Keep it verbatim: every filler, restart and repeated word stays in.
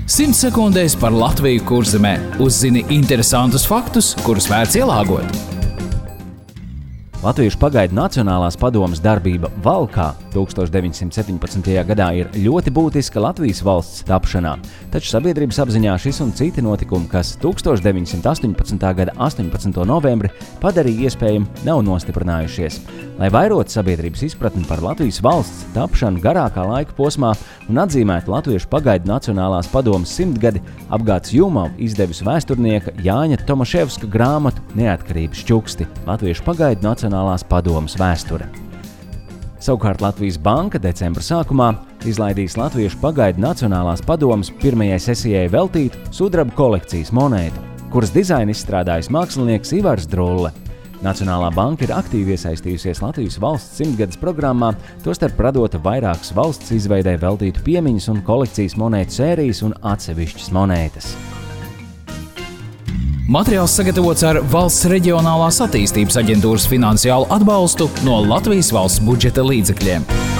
simt sekundēs par Latviju Kurzemē. Uzzini interesantus faktus, kurus vērts ielāgot. Latviešu pagaidu Nacionālās padomes darbība Valkā tūkstoš deviņsimt septiņpadsmitajā gadā ir ļoti būtiska Latvijas valsts tapšanā, taču sabiedrības apziņā šis un citi notikumi, kas tūkstoš deviņsimt astoņpadsmitā gada astoņpadsmito novembri padarīja iespējami, nav nostiprinājušies. Lai vairotu sabiedrības izpratni par Latvijas valsts tapšanu garākā laika posmā un atzīmētu Latviešu pagaidu Nacionālās padomes simtgadi, Apgāds Jūmov izdevis vēsturnieka Jāņa Tomaševska grāmatu Neatkarības čuksti – Latviešu pagaidu Nacionālās padomes vēsture. Savukārt Latvijas banka decembra sākumā izlaidīs Latviešu pagaidu Nacionālās padomes pirmajai sesijai veltītu sudraba kolekcijas monētu, kuras dizainu izstrādājis mākslinieks Ivars Drulle. Nacionālā banka ir aktīvi iesaistījusies Latvijas valsts simtgades programmā, tostarp radota vairākas valsts izveidē veltītu piemiņas un kolekcijas monētu sērijas un atsevišķas monētas. Materiāls sagatavots ar Valsts reģionālās attīstības aģentūras finansiālu atbalstu no Latvijas valsts budžeta līdzekļiem.